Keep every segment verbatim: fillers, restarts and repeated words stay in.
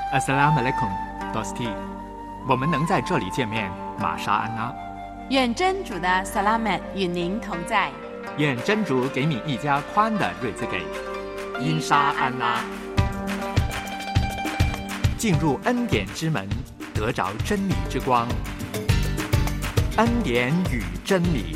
Assalamu alaikum, Dosti。我们能在这里见面，玛莎安拉。 愿真主的萨拉曼与您同在。 愿真主给你一家宽的日子给。因沙安拉。进入恩典之门，得着真理之光。恩典与真理。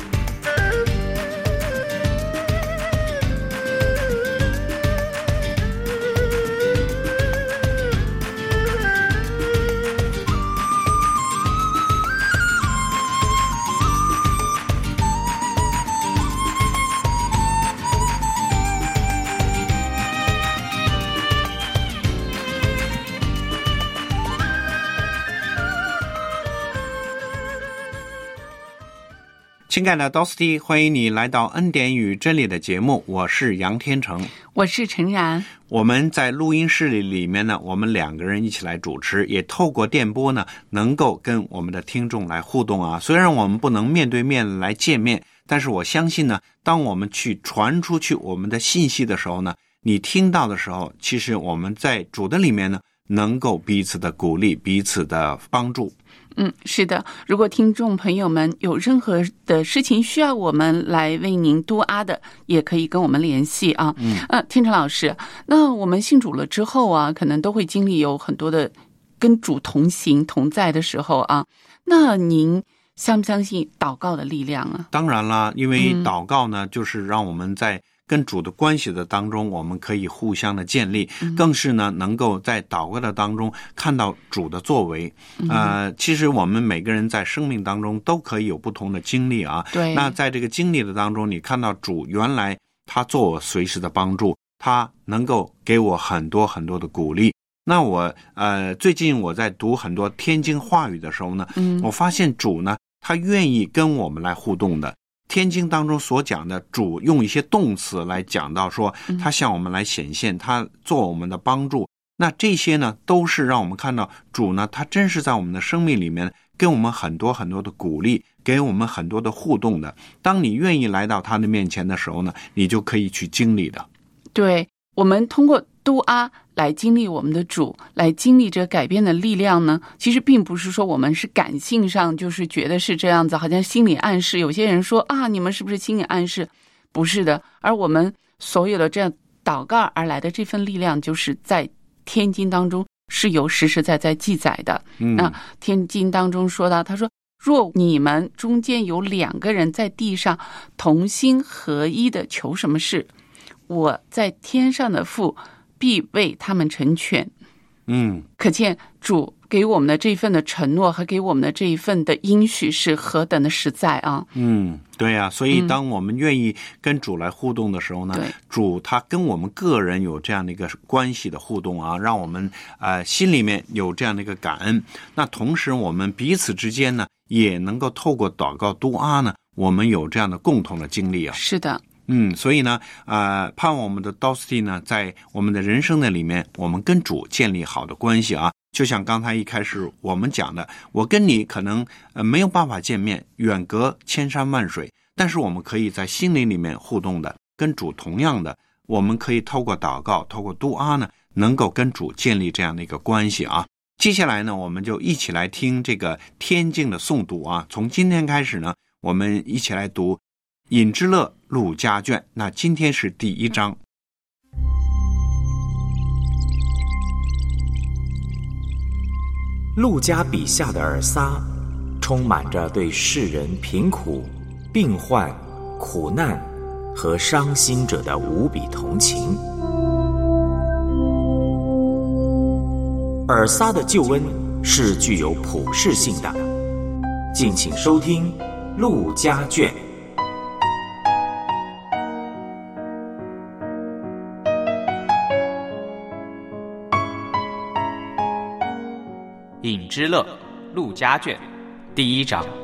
亲爱的 Dosti， 欢迎你来到恩典与真理的节目，我是杨天成， 我是陈然。 我们在录音室里里面呢，我们两个人一起来主持，也透过电波呢，能够跟我们的听众来互动啊。虽然我们不能面对面来见面，但是我相信呢，当我们去传出去我们的信息的时候呢，你听到的时候，其实我们在主的里面呢，能够彼此的鼓励，彼此的帮助。 嗯，是的，如果听众朋友们有任何的事情需要我们来为您督阿的，也可以跟我们联系啊。嗯，呃，天成老师，那我们信主了之后啊，可能都会经历有很多的跟主同行同在的时候啊。那您相不相信祷告的力量啊？ 当然啦，因为祷告呢，嗯、就是让我们在跟主的关系的当中，我们可以互相的建立，嗯、更是呢能够在祷告的当中看到主的作为。嗯、呃，其实我们每个人在生命当中都可以有不同的经历啊。 对。 那在这个经历的当中，你看到主原来他做我随时的帮助，他能够给我很多很多的鼓励。那我呃最近我在读很多天经话语的时候呢，嗯、我发现主呢他愿意跟我们来互动的。天经当中所讲的主用一些动词来讲到说他向我们来显现，他做我们的帮助，那这些呢都是让我们看到主呢他真是在我们的生命里面给我们很多很多的鼓励，给我们很多的互动的。当你愿意来到他的面前的时候呢，你就可以去经历的。 对，我们通过督阿来经历我们的主，来经历这改变的力量呢，其实并不是说我们是感性上就是觉得是这样子，好像心理暗示，有些人说啊你们是不是心理暗示，不是的。而我们所有的这样祷告而来的这份力量，就是在天经当中是有实实在在记载的。嗯，那天经当中说到，他说若你们中间有两个人在地上同心合一的求什么事，我在天上的父必为他们成全。嗯，可见主给我们的这一份的承诺和给我们的这一份的应许是何等的实在啊！ 嗯，对啊，所以当我们愿意跟主来互动的时候呢，嗯、主他跟我们个人有这样的一个关系的互动啊，让我们呃心里面有这样的一个感恩。那同时我们彼此之间呢，也能够透过祷告督阿呢，我们有这样的共同的经历啊。 是的。 嗯，所以呢，呃，盼望我们的 Dosti 呢，在我们的人生的里面，我们跟主建立好的关系啊。就像刚才一开始我们讲的，我跟你可能呃没有办法见面，远隔千山万水，但是我们可以在心灵里面互动的，跟主同样的，我们可以透过祷告，透过督阿呢，能够跟主建立这样的一个关系啊。接下来呢，我们就一起来听这个天经的诵读啊。从今天开始呢，我们一起来读引之乐路加卷，那今天是第一章。 路加笔下的尔撒，充满着对世人贫苦、病患、苦难和伤心者的无比同情。尔撒的救恩是具有普世性的，敬请收听路加卷。 引之乐路加卷第一章。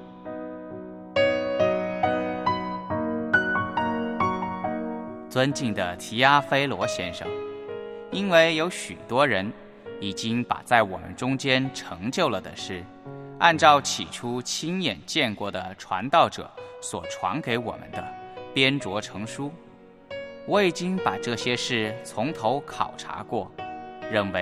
尊敬的提阿菲罗先生，因为有许多人已经把在我们中间成就了的事，按照起初亲眼见过的传道者所传给我们的，编撰成书。我已经把这些事从头考察过，认为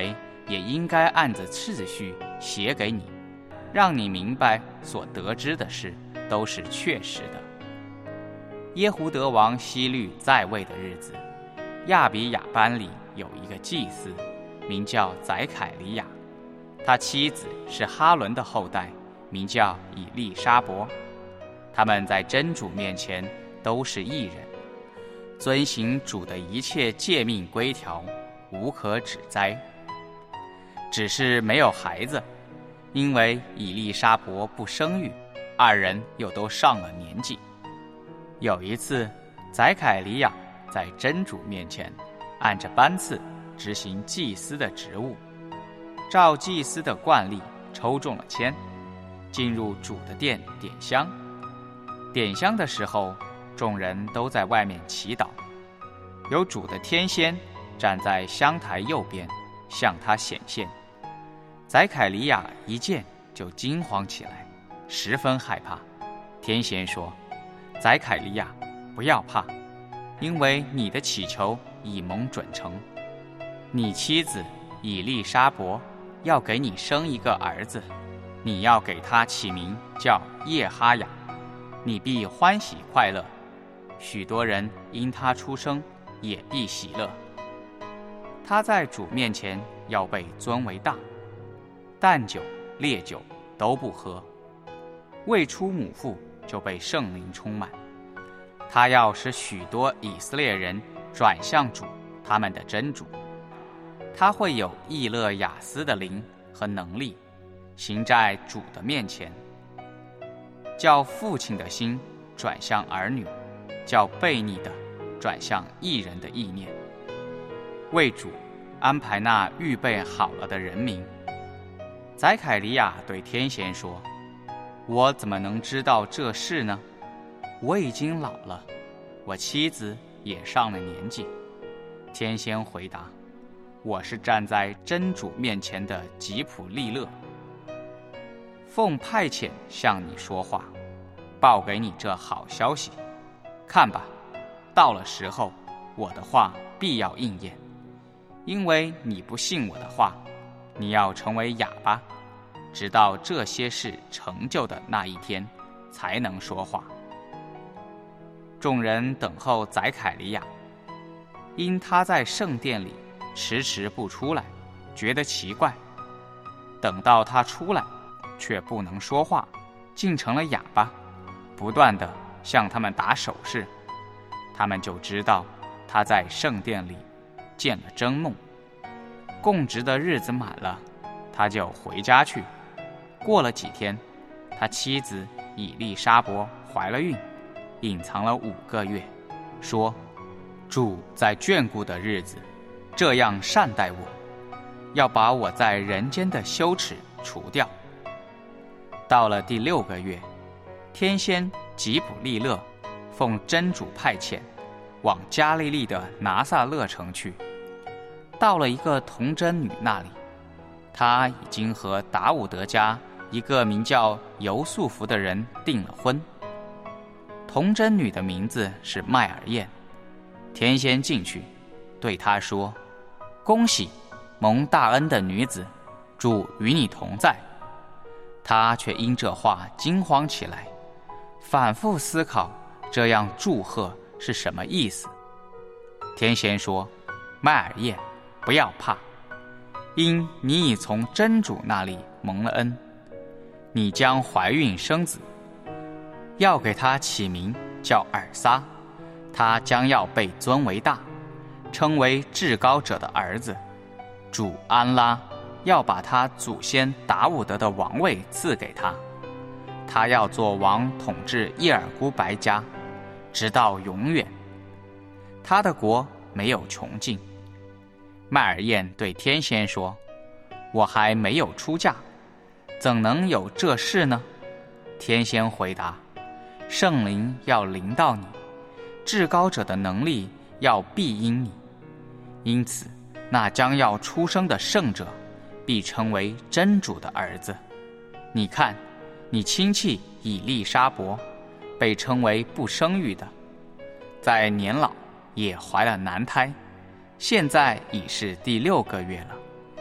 也应该按着次序写给你，让你明白所得知的事都是确实的。耶胡德王希律在位的日子，亚比雅班里有一个祭司，名叫宰凯利亚，他妻子是哈伦的后代，名叫以利沙伯。他们在真主面前都是义人，遵行主的一切诫命规条，无可指摘。只是没有孩子，因为以利沙伯不生育，二人又都上了年纪。有一次，宰凯利亚在真主面前按着班次执行祭司的职务，照祭司的惯例抽中了签，进入主的殿点香。点香的时候，众人都在外面祈祷，有主的天仙站在香台右边，向他显现。宰凯利亚一见就惊慌起来，十分害怕。天仙说：宰凯利亚，不要怕，因为你的祈求已蒙准成。你妻子以利沙伯要给你生一个儿子，你要给他起名叫叶哈雅，你必欢喜快乐，许多人因他出生也必喜乐。他在主面前要被尊为大，淡酒烈酒都不喝，未出母腹就被圣灵充满。他要使许多以色列人转向主，他们的真主。他会有易勒雅斯的灵和能力，行在主的面前，叫父亲的心转向儿女，叫悖逆的转向义人的意念，为主安排那预备好了的人民。宰凯利亚对天仙说：我怎么能知道这事呢？我已经老了，我妻子也上了年纪。天仙回答：我是站在真主面前的吉普利勒，奉派遣向你说话，报给你这好消息。看吧，到了时候，我的话必要应验。因为你不信我的话，你要成为哑巴，直到这些事成就的那一天，才能说话。众人等候宰凯利亚，因他在圣殿里迟迟不出来，觉得奇怪。等到他出来，却不能说话，竟成了哑巴，不断地向他们打手势。他们就知道他在圣殿里见了真梦。供职的日子满了，他就回家去。过了几天，他妻子以利沙伯怀了孕，隐藏了五个月，说：主在眷顾的日子这样善待我，要把我在人间的羞耻除掉。到了第六个月，天仙吉普利勒奉真主派遣，往加利利的拿撒勒城去。到了一个童贞女那里，她已经和达伍德家一个名叫尤素弗的人订了婚。童贞女的名字是麦尔燕。天仙进去，对她说：恭喜，蒙大恩的女子，主与你同在。她却因这话惊慌起来，反复思考这样祝贺是什么意思。天仙说：麦尔燕，不要怕，因你已从真主那里蒙了恩，你将怀孕生子，要给他起名叫尔撒，他将要被尊为大，称为至高者的儿子。主安拉要把他祖先达伍德的王位赐给他，他要做王，统治耶尔孤白家，直到永远。他的国没有穷尽。麦尔燕对天仙说：我还没有出嫁，怎能有这事呢？天仙回答：圣灵要临到你，至高者的能力要庇荫你，因此那将要出生的圣者必称为真主的儿子。你看，你亲戚以利沙伯被称为不生育的，在年老也怀了男胎，现在已是第六个月了，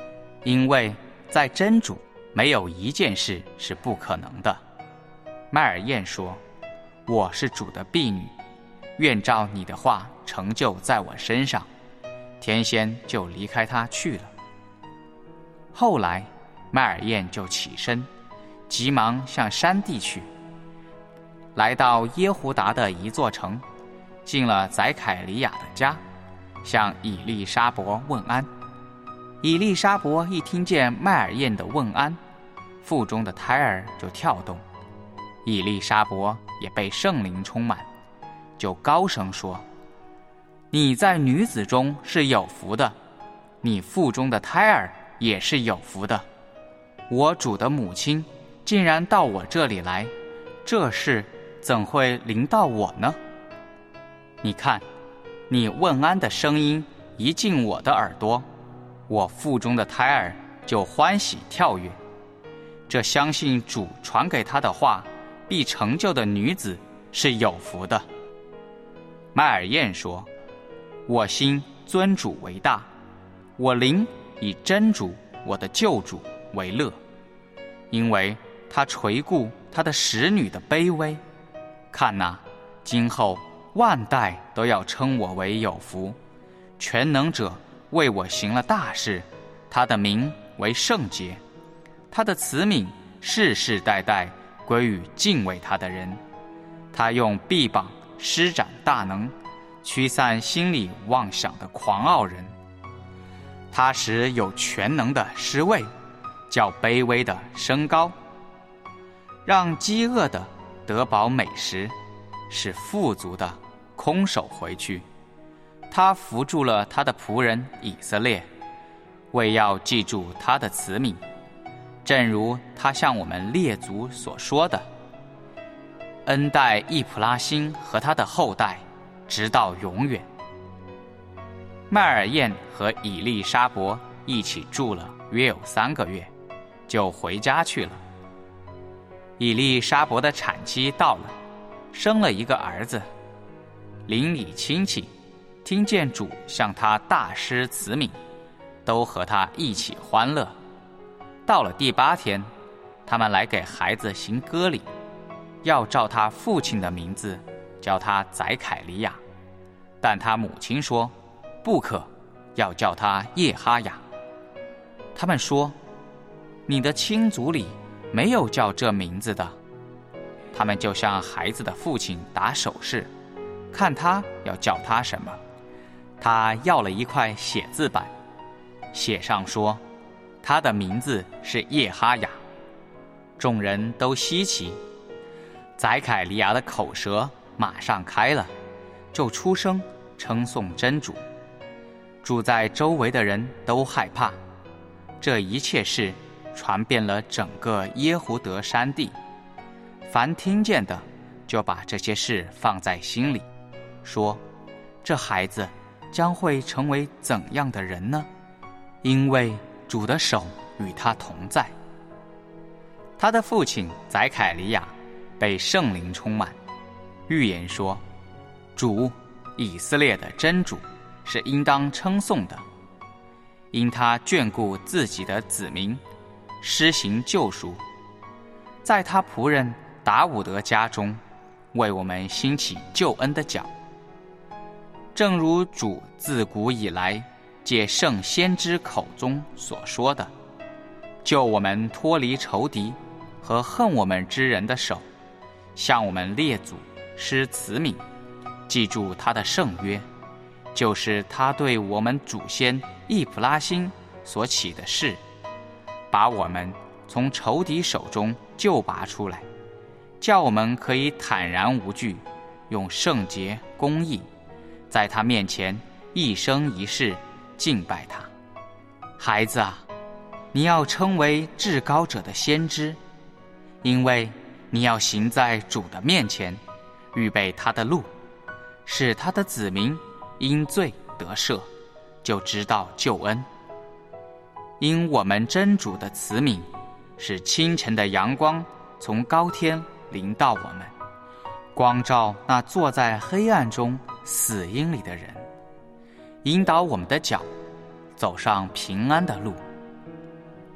因为在真主没有一件事是不可能的。麦尔燕说，我是主的婢女，愿照你的话成就在我身上。天仙就离开他去了。后来麦尔燕就起身，急忙向山地去，来到耶胡达的一座城，进了宰凯利亚的家，向以利沙伯问安。以利沙伯一听见麦尔燕的问安，腹中的胎儿就跳动。以利沙伯也被圣灵充满，就高声说，你在女子中是有福的，你腹中的胎儿也是有福的。我主的母亲竟然到我这里来，这事怎会临到我呢？你看，你问安的声音一进我的耳朵，我腹中的胎儿就欢喜跳跃。这相信主传给他的话必成就的女子是有福的。麦尔燕说，我心尊主为大，我灵以真主我的救主为乐，因为他垂顾他的使女的卑微。看哪，今后万代都要称我为有福。全能者为我行了大事，他的名为圣洁，他的慈悯世世代代归于敬畏他的人。他用臂膀施展大能，驱散心里妄想的狂傲人。他使有全能的失位，叫卑微的升高，让饥饿的得饱美食，使富足的空手回去。他扶助了他的仆人以色列，为要记住他的慈悯，正如他向我们列祖所说的，恩待易普拉欣和他的后代，直到永远。麦尔燕和以利沙伯一起住了约有三个月，就回家去了。以利沙伯的产期到了，生了一个儿子。邻里亲戚听见主向他大施慈悯，都和他一起欢乐。到了第八天，他们来给孩子行割礼，要照他父亲的名字叫他宰凯利亚，但他母亲说不可，要叫他叶哈雅。他们说，你的亲族里没有叫这名字的。他们就向孩子的父亲打手势，看他要叫他什么。他要了一块写字板，写上说，他的名字是叶哈雅。众人都稀奇，宰凯利亚的口舌马上开了，就出声称颂真主。住在周围的人都害怕。这一切事传遍了整个耶胡德山地，凡听见的就把这些事放在心里，说，这孩子将会成为怎样的人呢？因为主的手与他同在。他的父亲宰凯利亚被圣灵充满，预言说，主以色列的真主是应当称颂的，因他眷顾自己的子民，施行救赎，在他仆人达伍德家中为我们兴起救恩的脚，正如主自古以来借圣先知口中所说的，救我们脱离仇敌和恨我们之人的手，向我们列祖施慈悯，记住他的圣约，就是他对我们祖先易普拉欣所起的誓，把我们从仇敌手中救拔出来，叫我们可以坦然无惧，用圣洁公义，在他面前一生一世敬拜他。孩子啊，你要称为至高者的先知，因为你要行在主的面前，预备他的路，使他的子民因罪得赦，就知道救恩。因我们真主的慈悯，使清晨的阳光从高天临到我们，光照那坐在黑暗中死荫里的人，引导我们的脚走上平安的路。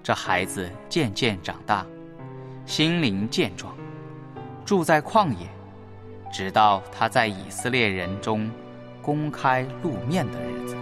这孩子渐渐长大，心灵健壮，住在旷野，直到他在以色列人中公开露面的日子。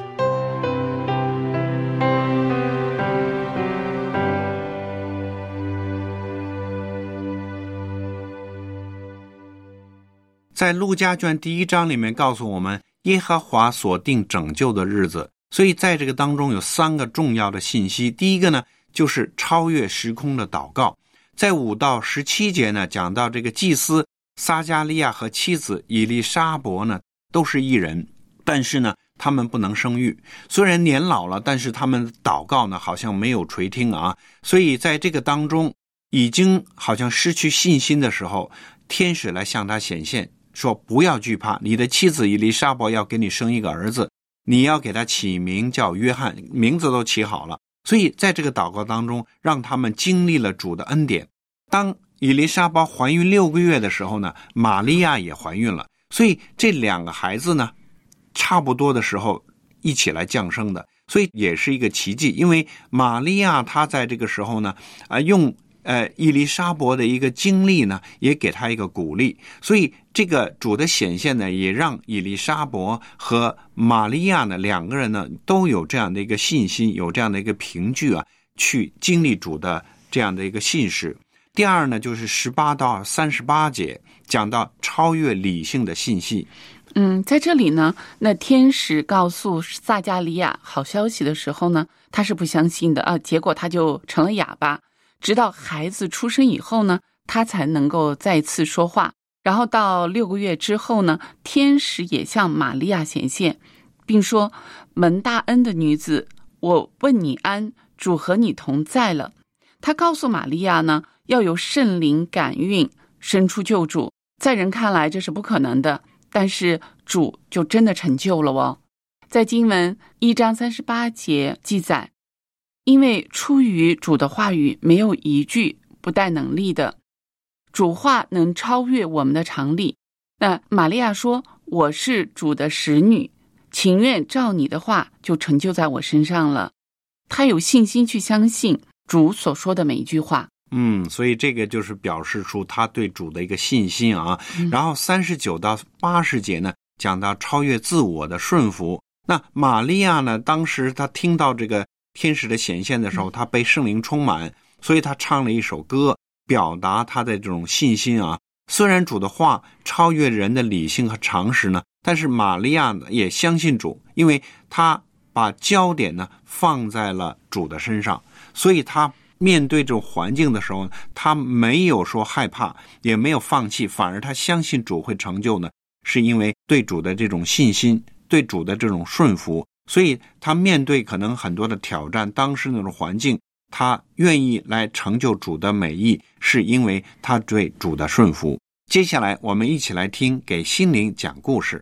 在路加卷第一章里面告诉我们，耶和华所定拯救的日子，所以在这个当中有三个重要的信息。第一个呢，就是超越时空的祷告。在五到十七节呢，讲到这个祭司撒迦利亚和妻子以利沙伯呢，都是义人，但是呢，他们不能生育。虽然年老了，但是他们祷告呢，好像没有垂听啊。所以在这个当中，已经好像失去信心的时候，天使来向他显现，说不要惧怕，你的妻子以利沙伯要给你生一个儿子，你要给他起名叫约翰，名字都起好了。所以在这个祷告当中，让他们经历了主的恩典。当以利沙伯怀孕六个月的时候呢，玛利亚也怀孕了。所以这两个孩子呢，差不多的时候一起来降生的，所以也是一个奇迹。因为玛利亚她在这个时候呢，呃，用呃，以利沙伯的一个经历呢，也给他一个鼓励，所以这个主的显现呢，也让以利沙伯和玛利亚呢两个人呢都有这样的一个信心，有这样的一个凭据啊，去经历主的这样的一个信实。第二呢，就是十八到三十八节讲到超越理性的信息。 嗯，在这里呢，那天使告诉撒迦利亚好消息的时候呢，他是不相信的啊，结果他就成了哑巴。直到孩子出生以后呢，他才能够再次说话。然后到六个月之后呢，天使也向玛利亚显现，并说：蒙大恩的女子，我问你安，主和你同在了。他告诉玛利亚呢，要有圣灵感孕，生出救主。在人看来这是不可能的，但是主就真的成就了哦。在经文一章三十八节记载，因为出于主的话语，没有一句不带能力的，主话能超越我们的常理。那玛利亚说：我是主的使女，情愿照你的话就成就在我身上了。她有信心去相信主所说的每一句话。 嗯，所以这个就是表示出他对主的一个信心啊。嗯、然后三十九到八十节呢，讲到超越自我的顺服。那玛利亚呢，当时她听到这个天使的显现的时候，他被圣灵充满，所以他唱了一首歌，表达他的这种信心啊。虽然主的话超越人的理性和常识呢，但是玛利亚呢也相信主，因为他把焦点呢放在了主的身上，所以他面对这种环境的时候，他没有说害怕，也没有放弃，反而他相信主会成就呢，是因为对主的这种信心，对主的这种顺服。所以他面对可能很多的挑战，当时那种环境，他愿意来成就主的美意，是因为他对主的顺服。接下来我们一起来听给心灵讲故事。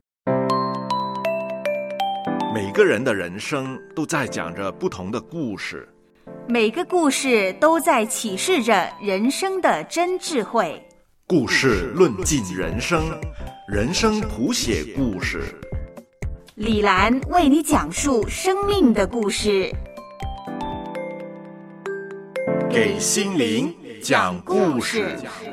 每个人的人生都在讲着不同的故事， 每个故事都在启示着人生的真智慧。 故事论尽人生，人生谱写故事。 李兰为你讲述生命的故事， 给心灵讲故事。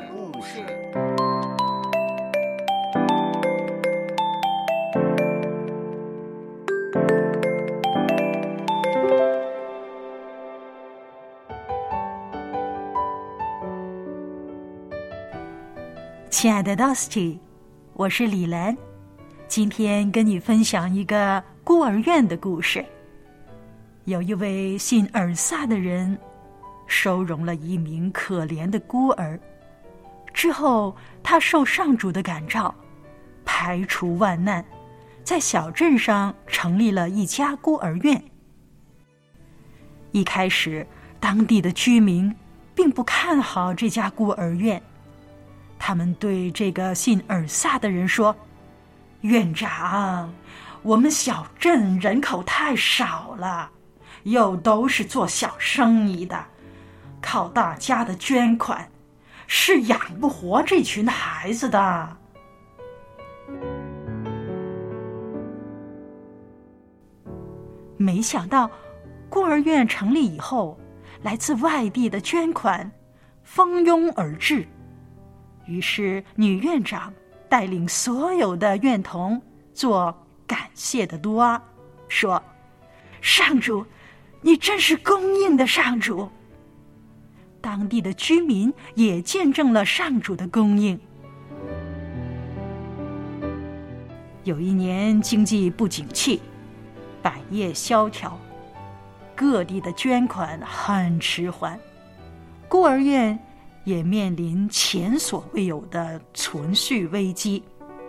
亲爱的 Dusty， 我是李兰，今天跟你分享一个孤儿院的故事。有一位姓尔萨的人收容了一名可怜的孤儿，之后他受上主的感召，排除万难，在小镇上成立了一家孤儿院。一开始当地的居民并不看好这家孤儿院，他们对这个姓尔萨的人说：院长，我们小镇人口太少了，又都是做小生意的，靠大家的捐款是养不活这群孩子的。没想到孤儿院成立以后， 来自外地的捐款蜂拥而至。于是女院长带领所有的院童做感谢的嘟啊，说：上主，你真是供应的上主。当地的居民也见证了上主的供应。有一年经济不景气，百业萧条，各地的捐款很迟缓，孤儿院也面临前所未有的存续危机。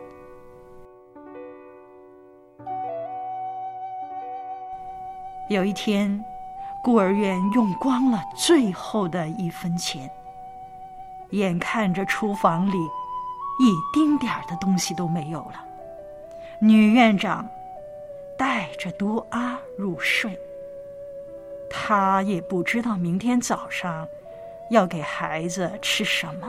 有一天，孤儿院用光了最后的一分钱，眼看着厨房里一丁点儿的东西都没有了，女院长带着嘟啊入睡。她也不知道明天早上要给孩子吃什么。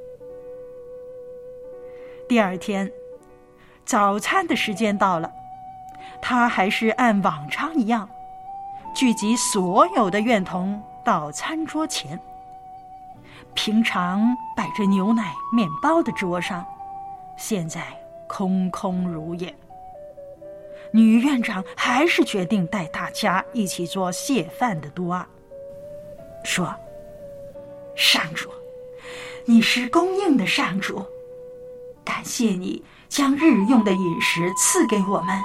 第二天早餐的时间到了，她还是按往常一样聚集所有的院童到餐桌前。平常摆着牛奶面包的桌上，现在空空如也。女院长还是决定带大家一起做谢饭的嘟啊，说：上主，你是供应的上主，感谢你将日用的饮食赐给我们。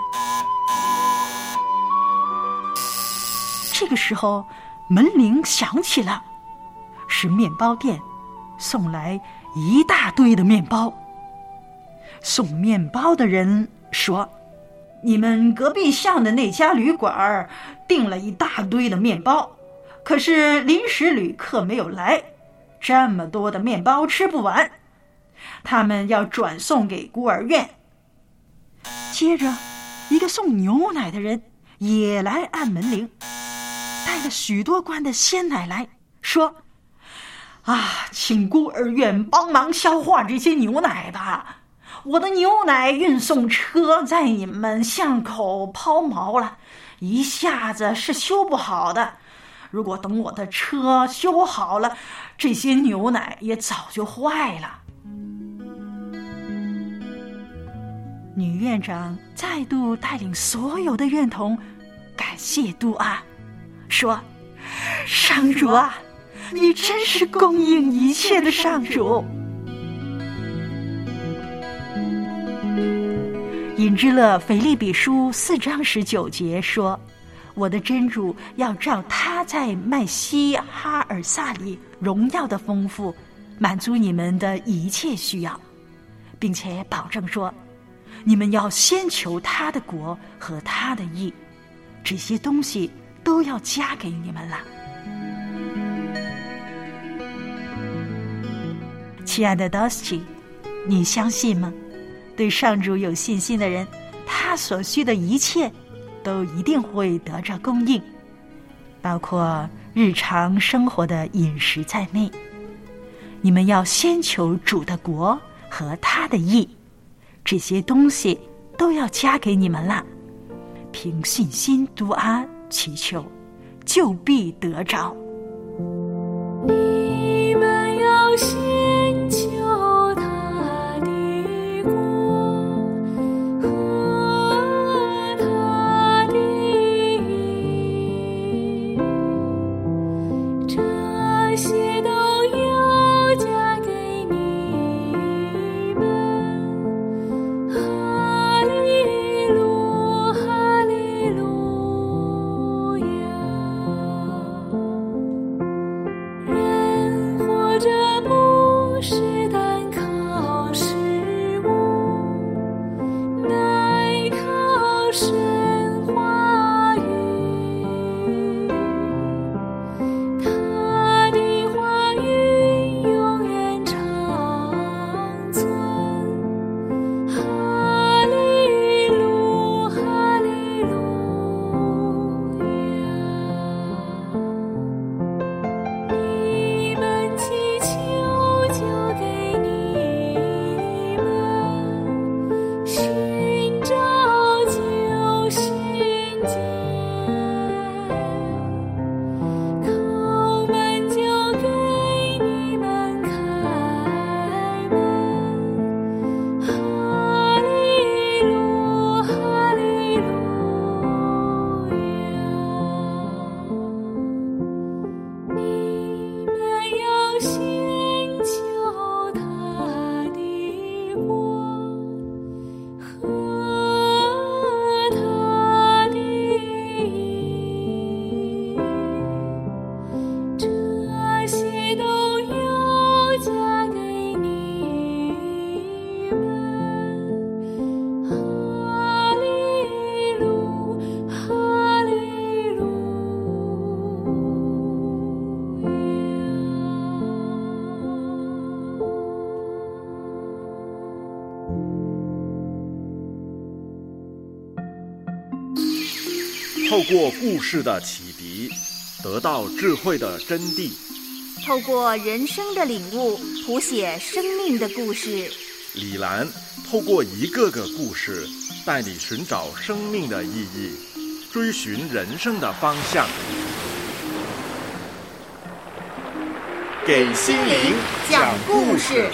这个时候门铃响起了，是面包店送来一大堆的面包。送面包的人说：你们隔壁巷的那家旅馆订了一大堆的面包，可是临时旅客没有来，这么多的面包吃不完，他们要转送给孤儿院。接着一个送牛奶的人也来按门铃，带了许多罐的鲜奶来，说：啊，请孤儿院帮忙消化这些牛奶吧，我的牛奶运送车在你们巷口抛锚了，一下子是修不好的，如果等我的车修好了，这些牛奶也早就坏了。女院长再度带领所有的院童感谢嘟啊，说：上主啊，你真是供应一切的上主。引之勒腓立比书四章十九节说：我的真主要照他在麦西哈尔萨里荣耀的丰富，满足你们的一切需要，并且保证说，你们要先求他的国和他的义，这些东西都要加给你们了。亲爱的 Dusty， 你相信吗？对上主有信心的人，他所需的一切都一定会得着供应，包括日常生活的饮食在内。你们要先求主的国和他的义，这些东西都要加给你们了。凭信心嘟啊祈求，就必得着。 你们要先求他的国和他的义，这些都要加给你们。哈利路哈利路亚。人透过故事的启迪，得到智慧的真谛； 透过人生的领悟，谱写生命的故事。 李兰透过一个个故事，带你寻找生命的意义，追寻人生的方向。给心灵讲故事。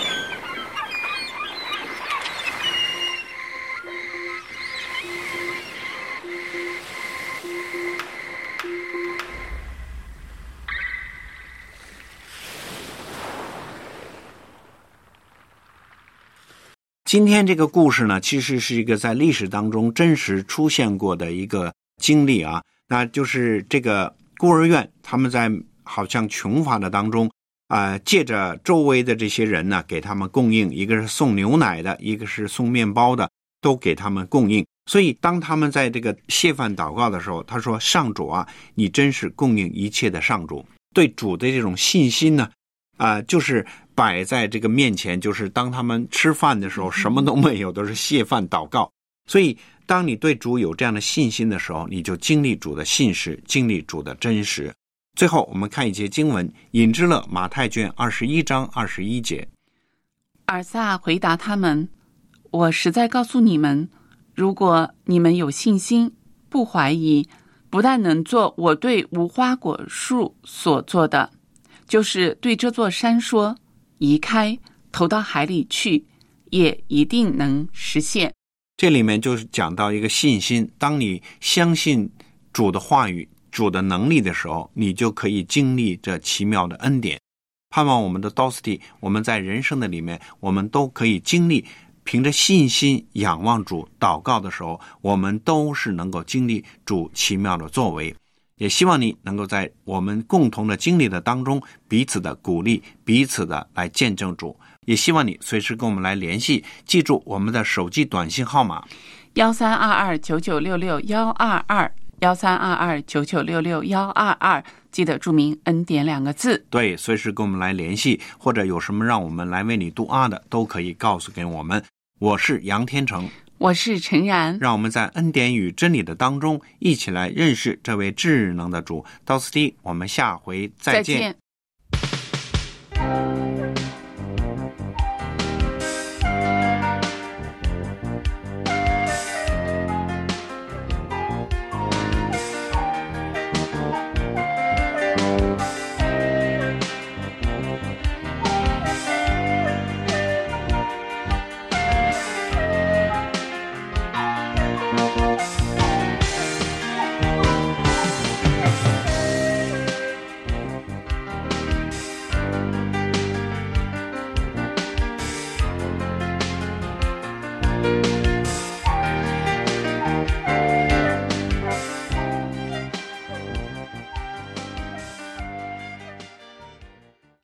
今天这个故事呢，其实是一个在历史当中真实出现过的一个经历啊，那就是这个孤儿院，他们在好像穷乏的当中啊、呃，借着周围的这些人呢，给他们供应，一个是送牛奶的，一个是送面包的，都给他们供应。所以当他们在这个谢饭祷告的时候，他说：上主啊，你真是供应一切的上主。对主的这种信心呢，啊、呃，就是摆在这个面前，就是当他们吃饭的时候什么都没有，都是谢饭祷告。所以当你对主有这样的信心的时候，你就经历主的信实，经历主的真实。最后我们看一节经文，引之勒马太卷二十一章二十一节。 尔撒回答他们：我实在告诉你们，如果你们有信心，不怀疑，不但能做我对无花果树所做的，就是对这座山说移开，投到海里去，也一定能实现。 这里面就是讲到一个信心，当你相信主的话语，主的能力的时候，你就可以经历这奇妙的恩典。盼望我们的 Dosty， 我们在人生的里面，我们都可以经历，凭着信心仰望主祷告的时候，我们都是能够经历主奇妙的作为。也希望你能够在我们共同的经历的当中，彼此的鼓励，彼此的来见证主。也希望你随时跟我们来联系，记住我们的手机短信号码幺三二二九九六六幺二二幺三二二九九六六幺二二，记得注明恩典两个字。 对，随时跟我们来联系，或者有什么让我们来为你读啊的，都可以告诉给我们。我是杨天成， 我是陈然， 让我们在恩典与真理的当中，一起来认识这位智能的主。到此地，我们下回再见。 再见。 you